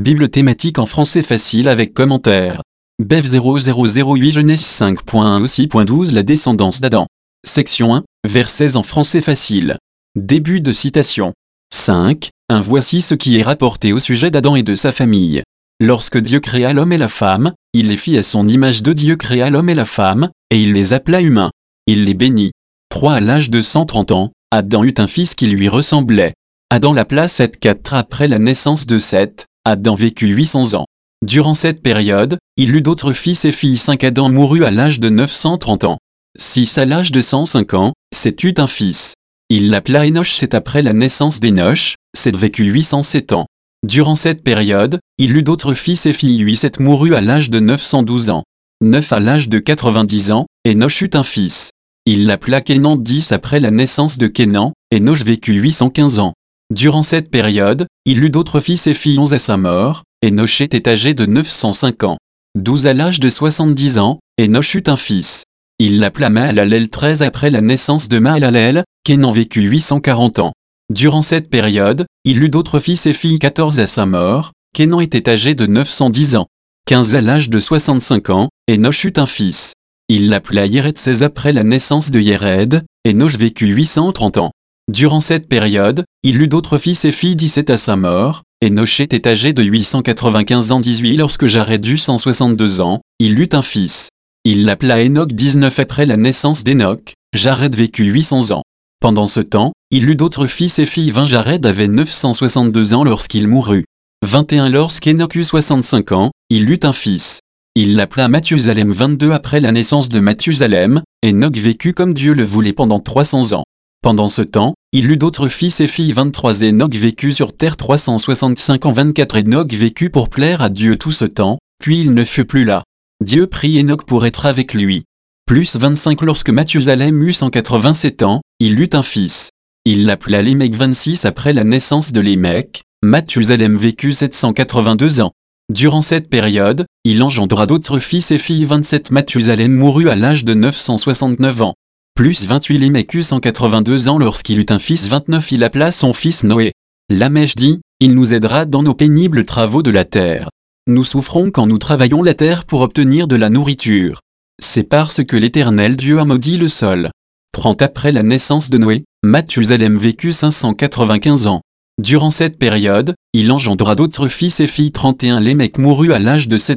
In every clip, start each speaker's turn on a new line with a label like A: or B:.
A: Bible thématique en français facile avec commentaire. Bev 0008 Genèse 5.1 aussi.12 La descendance d'Adam. Section 1, versets en français facile. Début de citation. 5. Voici ce qui est rapporté au sujet d'Adam et de sa famille. Lorsque Dieu créa l'homme et la femme, il les fit à son image de Dieu créa l'homme et la femme, et il les appela humains. Il les bénit. 3. À l'âge de 130 ans, Adam eut un fils qui lui ressemblait. Adam l'appela Seth. 4. Après la naissance de Seth, Adam vécut 800 ans. Durant cette période, il eut d'autres fils et filles. 5. Adam mourut à l'âge de 930 ans. 6. À l'âge de 105 ans, Seth eut un fils. Il l'appela Enoch. 7. Après la naissance d'Enoch, Seth vécut 807 ans. Durant cette période, il eut d'autres fils et filles. 8. Seth mourut à l'âge de 912 ans. 9. À l'âge de 90 ans, Enoch eut un fils. Il l'appela Kénan. 10. Après la naissance de Kénan, Enoch vécut 815 ans. Durant cette période, il eut d'autres fils et filles. 11. À sa mort, Enoch était âgé de 905 ans. 12. À l'âge de 70 ans, Enoch eut un fils. Il l'appela Mahalalel. 13. Après la naissance de Mahalalel, Kénan vécut 840 ans. Durant cette période, il eut d'autres fils et filles. 14. À sa mort, Kénan était âgé de 910 ans. 15. À l'âge de 65 ans, Enoch eut un fils. Il l'appela Yéred. 16. Après la naissance de Yéred, Enoch vécut 830 ans. Durant cette période, il eut d'autres fils et filles. 17. À sa mort, Enoch était âgé de 895 ans. 18. Lorsque Jared eut 162 ans, il eut un fils. Il l'appela Enoch. 19. Après la naissance d'Enoch, Jared vécut 800 ans. Pendant ce temps, il eut d'autres fils et filles. 20. Jared avait 962 ans lorsqu'il mourut. 21. Lorsqu'Enoch eut 65 ans, il eut un fils. Il l'appela Mathusalem. 22. Après la naissance de Mathusalem, Enoch vécut comme Dieu le voulait pendant 300 ans. Pendant ce temps, il eut d'autres fils et filles. 23. Enoch vécut sur terre 365 ans. 24. Enoch vécut pour plaire à Dieu tout ce temps, puis il ne fut plus là. Dieu prit Enoch pour être avec lui. Plus 25. Lorsque Mathusalem eut 187 ans, il eut un fils. Il l'appela Lémec. 26. Après la naissance de Lémec, Mathusalem vécut 782 ans. Durant cette période, il engendra d'autres fils et filles. 27. Mathusalem mourut à l'âge de 969 ans. Plus 28. Lémec eut 182 ans lorsqu'il eut un fils. 29. Il appela son fils Noé. Lamech dit, il nous aidera dans nos pénibles travaux de la terre. Nous souffrons quand nous travaillons la terre pour obtenir de la nourriture. C'est parce que l'Éternel Dieu a maudit le sol. 30. Après la naissance de Noé, Mathusalem vécut 595 ans. Durant cette période, il engendra d'autres fils et filles. 31. Lémec mourut à l'âge de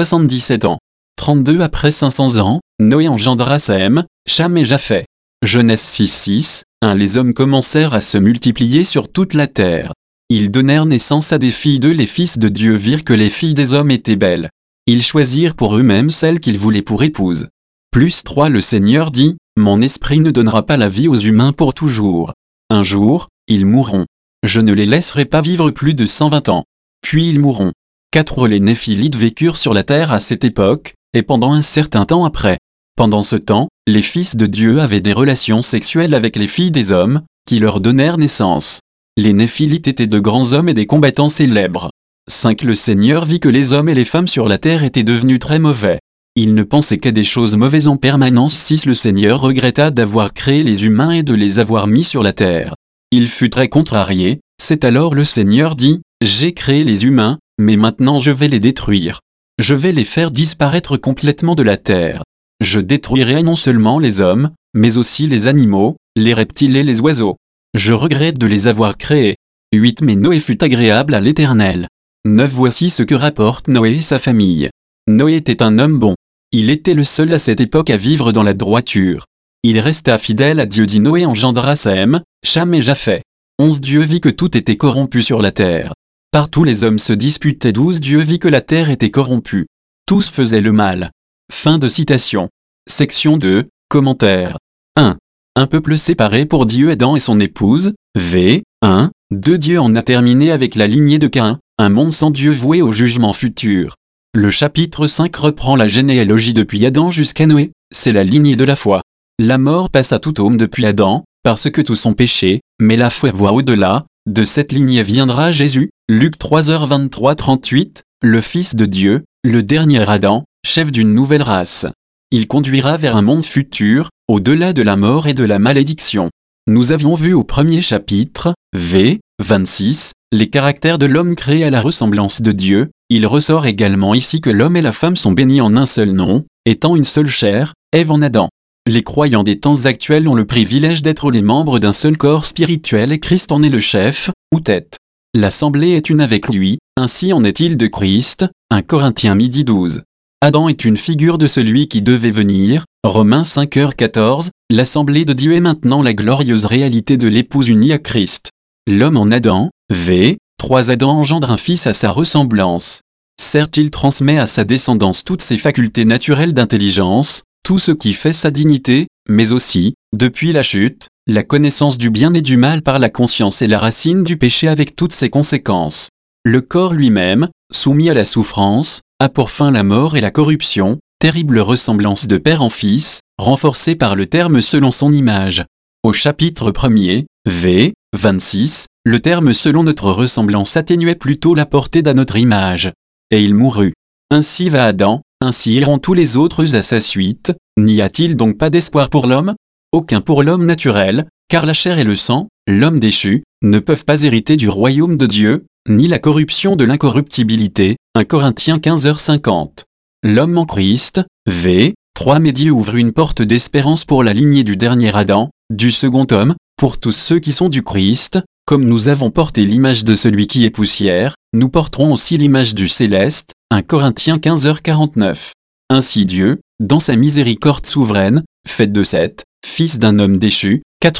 A: 777 ans. 32. Après 500 ans, Noé engendra Sem, Cham et Japheth. Genèse 6.6. Les hommes commencèrent à se multiplier sur toute la terre. Ils donnèrent naissance à des filles d'eux. Les fils de Dieu virent que les filles des hommes étaient belles. Ils choisirent pour eux-mêmes celles qu'ils voulaient pour épouse. Plus 3. Le Seigneur dit, mon esprit ne donnera pas la vie aux humains pour toujours. Un jour, ils mourront. Je ne les laisserai pas vivre plus de 120 ans. Puis ils mourront. 4. Les Néphilites vécurent sur la terre à cette époque, et pendant un certain temps après. Pendant ce temps, les fils de Dieu avaient des relations sexuelles avec les filles des hommes, qui leur donnèrent naissance. Les Néphilites étaient de grands hommes et des combattants célèbres. 5. Le Seigneur vit que les hommes et les femmes sur la terre étaient devenus très mauvais. Il ne pensait qu'à des choses mauvaises en permanence. 6. Le Seigneur regretta d'avoir créé les humains et de les avoir mis sur la terre. Il fut très contrarié. C'est alors le Seigneur dit, j'ai créé les humains, mais maintenant je vais les détruire. Je vais les faire disparaître complètement de la terre. Je détruirai non seulement les hommes, mais aussi les animaux, les reptiles et les oiseaux. Je regrette de les avoir créés. 8. Mais Noé fut agréable à l'Éternel. 9. Voici ce que rapporte Noé et sa famille. Noé était un homme bon. Il était le seul à cette époque à vivre dans la droiture. Il resta fidèle à Dieu. Dit Noé engendra Sem, Cham et Japheth. 11. Dieu vit que tout était corrompu sur la terre. Partout les hommes se disputaient. 12. Dieu vit que la terre était corrompue. Tous faisaient le mal. Fin de citation. Section 2, commentaire. 1. Un peuple séparé pour Dieu. Adam et son épouse, v. 1. 2. Dieu en a terminé avec la lignée de Caïn, un monde sans Dieu voué au jugement futur. Le chapitre 5 reprend la généalogie depuis Adam jusqu'à Noé, c'est la lignée de la foi. La mort passe à tout homme depuis Adam, parce que tous sont péchés, mais la foi voit au-delà. De cette lignée viendra Jésus, Luc 3h23-38, le Fils de Dieu, le dernier Adam, chef d'une nouvelle race. Il conduira vers un monde futur, au-delà de la mort et de la malédiction. Nous avions vu au premier chapitre, v. 26, les caractères de l'homme créé à la ressemblance de Dieu. Il ressort également ici que l'homme et la femme sont bénis en un seul nom, étant une seule chair, Ève en Adam. Les croyants des temps actuels ont le privilège d'être les membres d'un seul corps spirituel et Christ en est le chef, ou tête. L'assemblée est une avec lui, ainsi en est-il de Christ, 1 Corinthiens 12. Adam est une figure de celui qui devait venir, Romains 5h14, l'assemblée de Dieu est maintenant la glorieuse réalité de l'épouse unie à Christ. L'homme en Adam, v. 3 Adam engendre un fils à sa ressemblance. Certes il transmet à sa descendance toutes ses facultés naturelles d'intelligence, tout ce qui fait sa dignité, mais aussi, depuis la chute, la connaissance du bien et du mal par la conscience est la racine du péché avec toutes ses conséquences. Le corps lui-même, soumis à la souffrance, a pour fin la mort et la corruption, terrible ressemblance de père en fils, renforcée par le terme selon son image. Au chapitre 1er, v. 26, le terme selon notre ressemblance atténuait plutôt la portée d'à notre image. Et il mourut. Ainsi va Adam, ainsi iront tous les autres à sa suite. N'y a-t-il donc pas d'espoir pour l'homme? Aucun pour l'homme naturel, car la chair et le sang, l'homme déchu, ne peuvent pas hériter du royaume de Dieu, ni la corruption de l'incorruptibilité, 1 Corinthiens 15h50. L'homme en Christ, v. 3 mais Dieu ouvre une porte d'espérance pour la lignée du dernier Adam, du second homme, pour tous ceux qui sont du Christ, comme nous avons porté l'image de celui qui est poussière, nous porterons aussi l'image du céleste, 1 Corinthiens 15h49. Ainsi Dieu, dans sa miséricorde souveraine, fait de Seth, fils d'un homme déchu,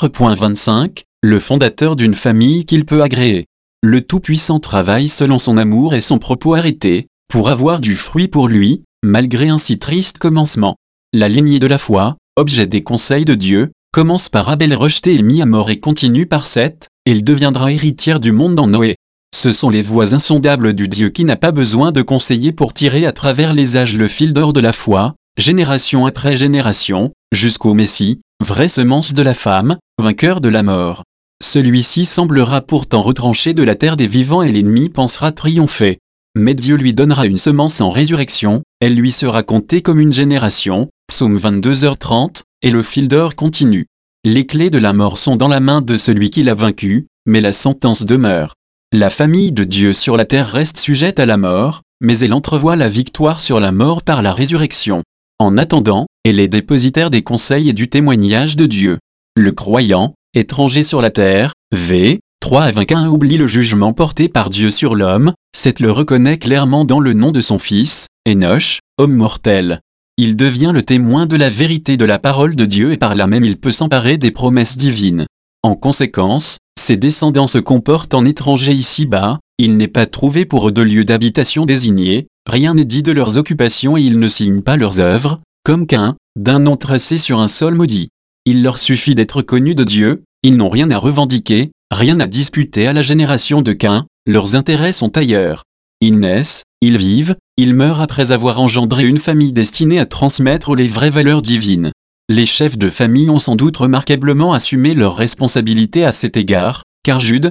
A: 4.25, le fondateur d'une famille qu'il peut agréer. Le Tout-Puissant travaille selon son amour et son propos arrêté, pour avoir du fruit pour lui, malgré un si triste commencement. La lignée de la foi, objet des conseils de Dieu, commence par Abel rejeté et mis à mort et continue par Seth, et il deviendra héritière du monde en Noé. Ce sont les voies insondables du Dieu qui n'a pas besoin de conseiller pour tirer à travers les âges le fil d'or de la foi, génération après génération, jusqu'au Messie, vraie semence de la femme, vainqueur de la mort. Celui-ci semblera pourtant retranché de la terre des vivants et l'ennemi pensera triompher. Mais Dieu lui donnera une semence en résurrection, elle lui sera comptée comme une génération, psaume 22h30, et le fil d'or continue. Les clés de la mort sont dans la main de celui qui l'a vaincu, mais la sentence demeure. La famille de Dieu sur la terre reste sujette à la mort, mais elle entrevoit la victoire sur la mort par la résurrection. En attendant, elle est dépositaire des conseils et du témoignage de Dieu. Le croyant, étranger sur la terre, v. 3 à 21 oublie le jugement porté par Dieu sur l'homme, Seth le reconnaît clairement dans le nom de son fils, Enoch, homme mortel. Il devient le témoin de la vérité de la parole de Dieu et par là même il peut s'emparer des promesses divines. En conséquence, ses descendants se comportent en étrangers ici-bas, il n'est pas trouvé pour eux de lieu d'habitation désigné, rien n'est dit de leurs occupations et ils ne signent pas leurs œuvres, comme Caïn, d'un nom tracé sur un sol maudit. Il leur suffit d'être connus de Dieu, ils n'ont rien à revendiquer, rien à disputer à la génération de Caïn, leurs intérêts sont ailleurs. Ils naissent, ils vivent, ils meurent après avoir engendré une famille destinée à transmettre les vraies valeurs divines. Les chefs de famille ont sans doute remarquablement assumé leurs responsabilités à cet égard, car Jude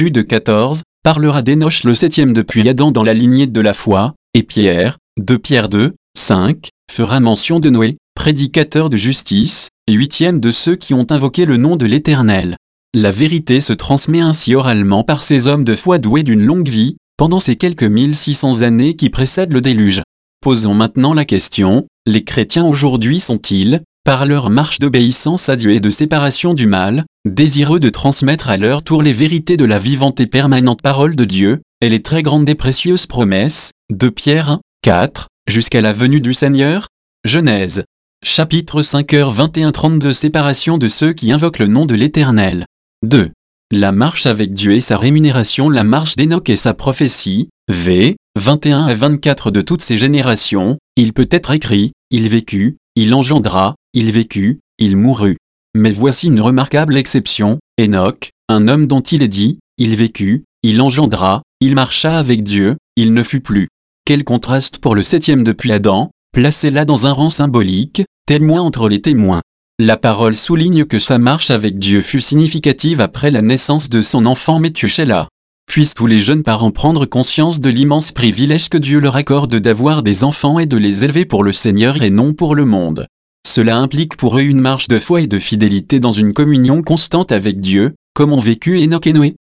A: 14, parlera d'Enoch le 7e depuis Adam dans la lignée de la foi, et Pierre, 2 Pierre 2, 5, fera mention de Noé, prédicateur de justice, et 8e de ceux qui ont invoqué le nom de l'Éternel. La vérité se transmet ainsi oralement par ces hommes de foi doués d'une longue vie, pendant ces quelques 1600 années qui précèdent le déluge. Posons maintenant la question, les chrétiens aujourd'hui sont-ils, par leur marche d'obéissance à Dieu et de séparation du mal, désireux de transmettre à leur tour les vérités de la vivante et permanente parole de Dieu, et les très grandes et précieuses promesses, de Pierre 1, 4, jusqu'à la venue du Seigneur? Genèse. Chapitre 5h21-32 Séparation de ceux qui invoquent le nom de l'Éternel. 2. La marche avec Dieu et sa rémunération. La marche d'Enoch et sa prophétie, v. 21 à 24 de toutes ces générations, il peut être écrit, il vécut, il engendra, il vécut, il mourut. Mais voici une remarquable exception, Enoch, un homme dont il est dit, il vécut, il engendra, il marcha avec Dieu, il ne fut plus. Quel contraste pour le 7e depuis Adam, placé là dans un rang symbolique, témoin entre les témoins. La parole souligne que sa marche avec Dieu fut significative après la naissance de son enfant Méthusélah. Puissent tous les jeunes parents prendre conscience de l'immense privilège que Dieu leur accorde d'avoir des enfants et de les élever pour le Seigneur et non pour le monde. Cela implique pour eux une marche de foi et de fidélité dans une communion constante avec Dieu, comme ont vécu Enoch et Noé,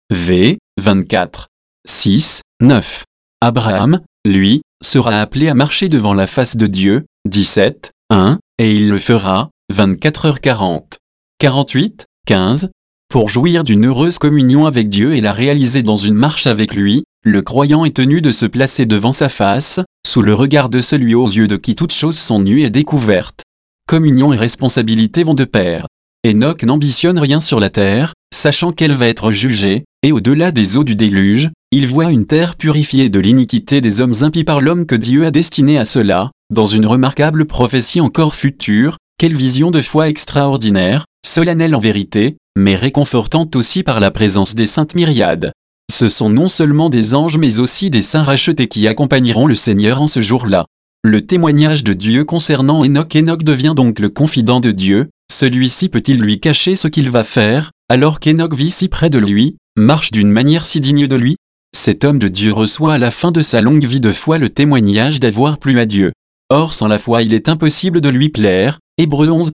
A: v. 24. 6, 9. Abraham, lui, sera appelé à marcher devant la face de Dieu, 17, 1, et il le fera, 24h40. 48, 15. Pour jouir d'une heureuse communion avec Dieu et la réaliser dans une marche avec lui, le croyant est tenu de se placer devant sa face, sous le regard de celui aux yeux de qui toutes choses sont nues et découvertes. Communion et responsabilité vont de pair. Enoch n'ambitionne rien sur la terre, sachant qu'elle va être jugée, et au-delà des eaux du déluge, il voit une terre purifiée de l'iniquité des hommes impies par l'homme que Dieu a destiné à cela, dans une remarquable prophétie encore future. Quelle vision de foi extraordinaire, solennelle en vérité, mais réconfortante aussi par la présence des saintes myriades. Ce sont non seulement des anges mais aussi des saints rachetés qui accompagneront le Seigneur en ce jour-là. Le témoignage de Dieu concernant Enoch. Enoch devient donc le confident de Dieu. Celui-ci peut-il lui cacher ce qu'il va faire, alors qu'Enoch vit si près de lui, marche d'une manière si digne de lui? Cet homme de Dieu reçoit à la fin de sa longue vie de foi le témoignage d'avoir plu à Dieu. Or sans la foi il est impossible de lui plaire. Hébreux 11,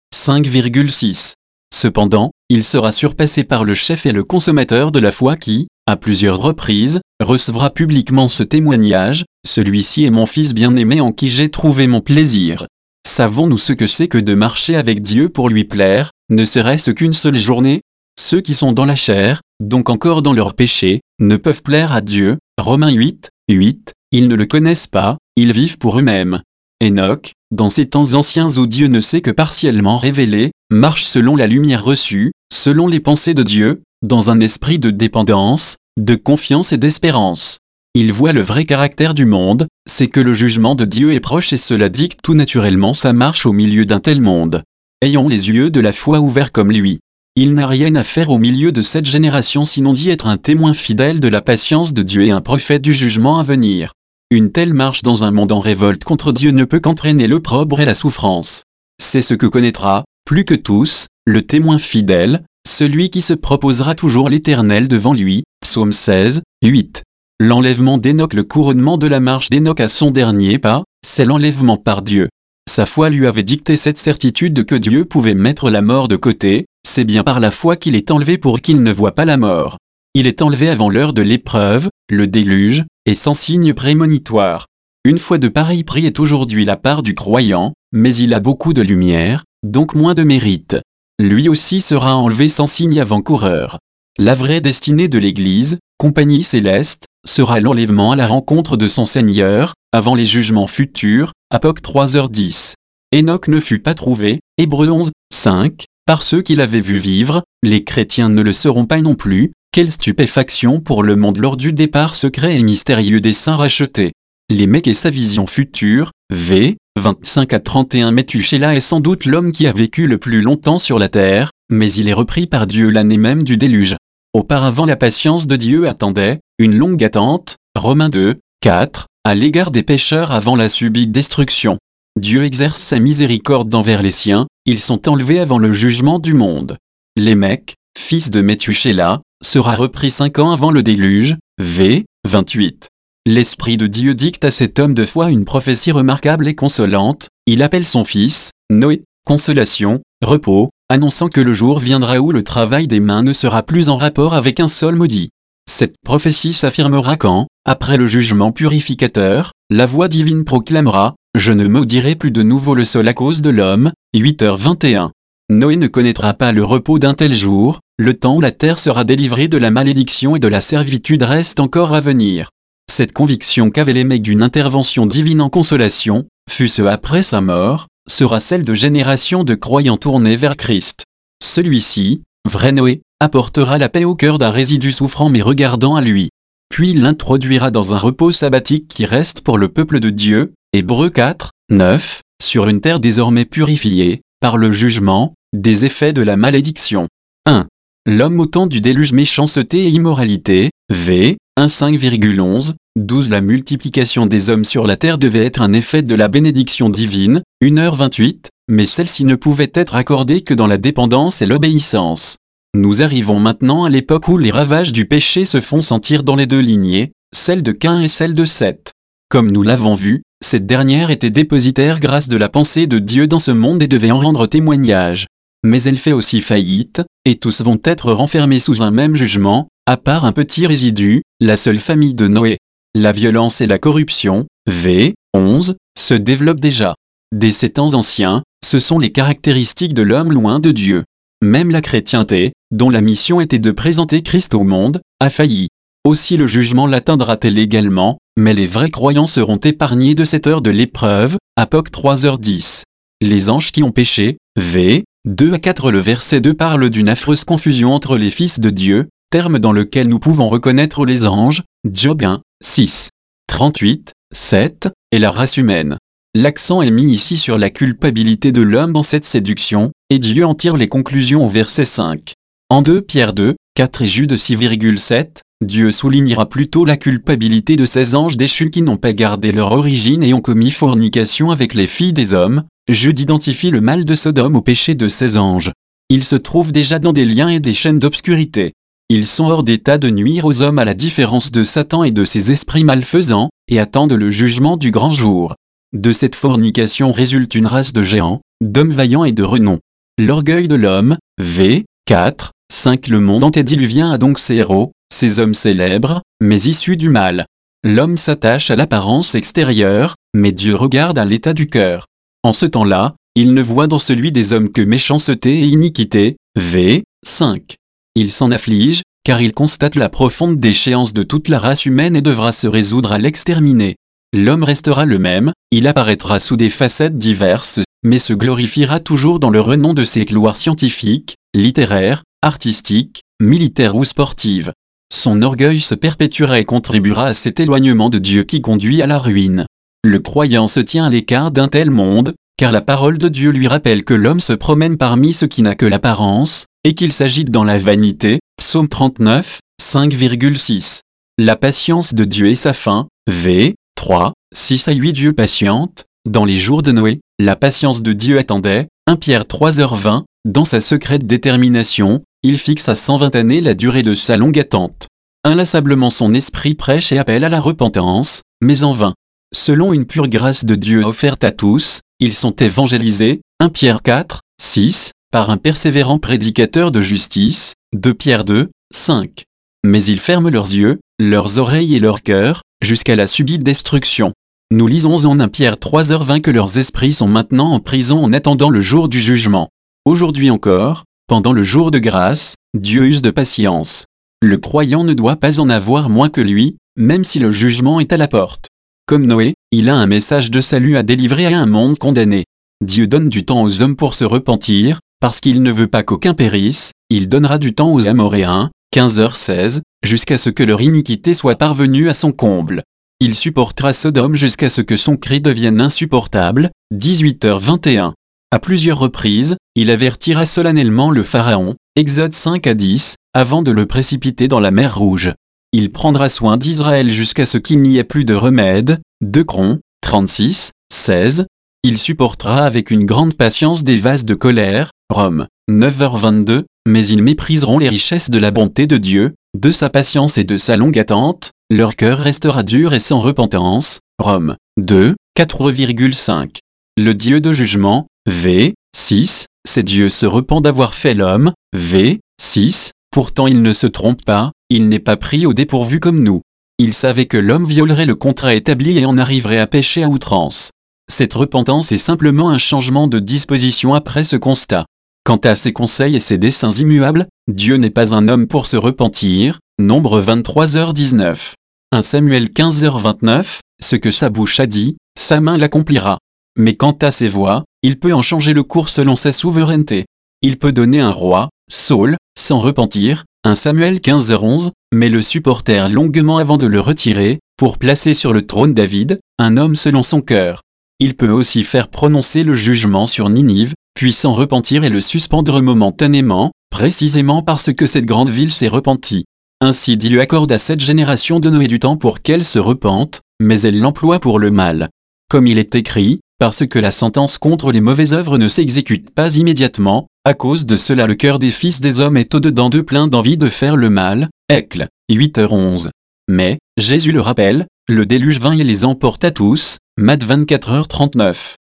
A: 5,6. Cependant, il sera surpassé par le chef et le consommateur de la foi qui, à plusieurs reprises, recevra publiquement ce témoignage, « Celui-ci est mon fils bien-aimé en qui j'ai trouvé mon plaisir ». Savons-nous ce que c'est que de marcher avec Dieu pour lui plaire, ne serait-ce qu'une seule journée? Ceux qui sont dans la chair, donc encore dans leur péché, ne peuvent plaire à Dieu. Romains 8, 8, ils ne le connaissent pas, ils vivent pour eux-mêmes. Enoch, dans ces temps anciens où Dieu ne s'est que partiellement révélé, marche selon la lumière reçue, selon les pensées de Dieu, dans un esprit de dépendance, de confiance et d'espérance. Il voit le vrai caractère du monde, c'est que le jugement de Dieu est proche et cela dicte tout naturellement sa marche au milieu d'un tel monde. Ayons les yeux de la foi ouverts comme lui. Il n'a rien à faire au milieu de cette génération sinon d'y être un témoin fidèle de la patience de Dieu et un prophète du jugement à venir. Une telle marche dans un monde en révolte contre Dieu ne peut qu'entraîner l'opprobre et la souffrance. C'est ce que connaîtra, plus que tous, le témoin fidèle, celui qui se proposera toujours l'Éternel devant lui. Psaume 16, 8. L'enlèvement d'Enoch. Le couronnement de la marche d'Enoch à son dernier pas, c'est l'enlèvement par Dieu. Sa foi lui avait dicté cette certitude que Dieu pouvait mettre la mort de côté, c'est bien par la foi qu'il est enlevé pour qu'il ne voie pas la mort. Il est enlevé avant l'heure de l'épreuve, le déluge, et sans signe prémonitoire. Une foi de pareil prix est aujourd'hui la part du croyant, mais il a beaucoup de lumière, donc moins de mérite. Lui aussi sera enlevé sans signe avant-coureur. La vraie destinée de l'Église, compagnie céleste, sera l'enlèvement à la rencontre de son Seigneur, avant les jugements futurs. Apoc 3h10. Enoch ne fut pas trouvé, Hébreux 11, 5, par ceux qui l'avaient vu vivre, les chrétiens ne le seront pas non plus. Quelle stupéfaction pour le monde lors du départ secret et mystérieux des saints rachetés. Les mecs et sa vision future, v. 25 à 31. Méthusélah est sans doute l'homme qui a vécu le plus longtemps sur la terre, mais il est repris par Dieu l'année même du déluge. Auparavant la patience de Dieu attendait, une longue attente, Romains 2, 4, à l'égard des pécheurs avant la subite destruction. Dieu exerce sa miséricorde envers les siens, ils sont enlevés avant le jugement du monde. Lémec, fils de Méthusélah, sera repris 5 ans avant le déluge, v. 28. L'Esprit de Dieu dicte à cet homme de foi une prophétie remarquable et consolante, il appelle son fils, Noé, consolation, repos, annonçant que le jour viendra où le travail des mains ne sera plus en rapport avec un sol maudit. Cette prophétie s'affirmera quand, après le jugement purificateur, la voix divine proclamera « Je ne maudirai plus de nouveau le sol à cause de l'homme » 8h21. Noé ne connaîtra pas le repos d'un tel jour, le temps où la terre sera délivrée de la malédiction et de la servitude reste encore à venir. Cette conviction qu'avait Lémec d'une intervention divine en consolation, fût-ce après sa mort, sera celle de générations de croyants tournés vers Christ. Celui-ci, vrai Noé, apportera la paix au cœur d'un résidu souffrant mais regardant à lui. Puis il l'introduira dans un repos sabbatique qui reste pour le peuple de Dieu, Hébreux 4, 9, sur une terre désormais purifiée, par le jugement, des effets de la malédiction. 1. L'homme au temps du déluge méchanceté et immoralité, v. 1 5,11, 12 La multiplication des hommes sur la terre devait être un effet de la bénédiction divine, 1h28, mais celle-ci ne pouvait être accordée que dans la dépendance et l'obéissance. Nous arrivons maintenant à l'époque où les ravages du péché se font sentir dans les deux lignées, celle de Caïn et celle de Seth. Comme nous l'avons vu, cette dernière était dépositaire grâce de la pensée de Dieu dans ce monde et devait en rendre témoignage. Mais elle fait aussi faillite, et tous vont être renfermés sous un même jugement, À part un petit résidu, la seule famille de Noé. La violence et la corruption, v. 11, se développent déjà. Dès ces temps anciens, ce sont les caractéristiques de l'homme loin de Dieu. Même la chrétienté, dont la mission était de présenter Christ au monde, a failli. Aussi le jugement l'atteindra-t-elle également, mais les vrais croyants seront épargnés de cette heure de l'épreuve, Apoc 3h10. Les anges qui ont péché, v. 2 à 4. Le verset 2 parle d'une affreuse confusion entre les fils de Dieu, terme dans lequel nous pouvons reconnaître les anges, Job 1, 6. 38, 7, et la race humaine. L'accent est mis ici sur la culpabilité de l'homme dans cette séduction, et Dieu en tire les conclusions au verset 5. En 2 Pierre 2, 4 et Jude 6,7, Dieu soulignera plutôt la culpabilité de ces anges déchus qui n'ont pas gardé leur origine et ont commis fornication avec les filles des hommes. Jude identifie le mal de Sodome au péché de ces anges. Ils se trouvent déjà dans des liens et des chaînes d'obscurité. Ils sont hors d'état de nuire aux hommes à la différence de Satan et de ses esprits malfaisants, et attendent le jugement du grand jour. De cette fornication résulte une race de géants, d'hommes vaillants et de renom. L'orgueil de l'homme, v. 4, 5. Le monde antédiluvien a donc ses héros, ces hommes célèbres, mais issus du mal. L'homme s'attache à l'apparence extérieure, mais Dieu regarde à l'état du cœur. En ce temps-là, il ne voit dans celui des hommes que méchanceté et iniquité, v. 5. Il s'en afflige, car il constate la profonde déchéance de toute la race humaine et devra se résoudre à l'exterminer. L'homme restera le même, il apparaîtra sous des facettes diverses, mais se glorifiera toujours dans le renom de ses gloires scientifiques, littéraires, artistiques, militaires ou sportives. Son orgueil se perpétuera et contribuera à cet éloignement de Dieu qui conduit à la ruine. Le croyant se tient à l'écart d'un tel monde, car la parole de Dieu lui rappelle que l'homme se promène parmi ce qui n'a que l'apparence, et qu'il s'agite dans la vanité, Psaume 39, 5,6. La patience de Dieu est sa fin, v. 3, 6 à 8. Dieu patiente, dans les jours de Noé, la patience de Dieu attendait, 1 Pierre 3h20, dans sa secrète détermination, il fixe à 120 années la durée de sa longue attente. Inlassablement son esprit prêche et appelle à la repentance, mais en vain. Selon une pure grâce de Dieu offerte à tous, ils sont évangélisés, 1 Pierre 4, 6, par un persévérant prédicateur de justice, 2 Pierre 2, 5. Mais ils ferment leurs yeux, leurs oreilles et leur cœur, jusqu'à la subite destruction. Nous lisons en 1 Pierre 3h20 que leurs esprits sont maintenant en prison en attendant le jour du jugement. Aujourd'hui encore, pendant le jour de grâce, Dieu use de patience. Le croyant ne doit pas en avoir moins que lui, même si le jugement est à la porte. Comme Noé, il a un message de salut à délivrer à un monde condamné. Dieu donne du temps aux hommes pour se repentir, parce qu'il ne veut pas qu'aucun périsse, il donnera du temps aux Amoréens, 15h16, jusqu'à ce que leur iniquité soit parvenue à son comble. Il supportera Sodome jusqu'à ce que son cri devienne insupportable, 18h21. À plusieurs reprises, il avertira solennellement le Pharaon, Exode 5 à 10, avant de le précipiter dans la mer Rouge. Il prendra soin d'Israël jusqu'à ce qu'il n'y ait plus de remède, 2 Chroniques, 36, 16. Il supportera avec une grande patience des vases de colère, Rome, 9h22, mais ils mépriseront les richesses de la bonté de Dieu, de sa patience et de sa longue attente, leur cœur restera dur et sans repentance, Rome, 2, 4,5. Le Dieu de jugement, v. 6, c'est Dieu se repent d'avoir fait l'homme, v. 6, pourtant il ne se trompe pas, il n'est pas pris au dépourvu comme nous. Il savait que l'homme violerait le contrat établi et en arriverait à pécher à outrance. Cette repentance est simplement un changement de disposition après ce constat. Quant à ses conseils et ses desseins immuables, Dieu n'est pas un homme pour se repentir, Nombre 23h19. 1 Samuel 15h29, ce que sa bouche a dit, sa main l'accomplira. Mais quant à ses voies, il peut en changer le cours selon sa souveraineté. Il peut donner un roi, Saul, sans repentir, 1 Samuel 15h11, mais le supporter longuement avant de le retirer, pour placer sur le trône David, un homme selon son cœur. Il peut aussi faire prononcer le jugement sur Ninive, puis s'en repentir et le suspendre momentanément, précisément parce que cette grande ville s'est repentie. Ainsi Dieu accorde à cette génération de Noé du temps pour qu'elle se repente, mais elle l'emploie pour le mal. Comme il est écrit, parce que la sentence contre les mauvaises œuvres ne s'exécute pas immédiatement, à cause de cela le cœur des fils des hommes est au-dedans d'eux plein d'envie de faire le mal, Écle, 8h11. Mais, Jésus le rappelle, le déluge vint et les emporta tous, Matthieu 24h39.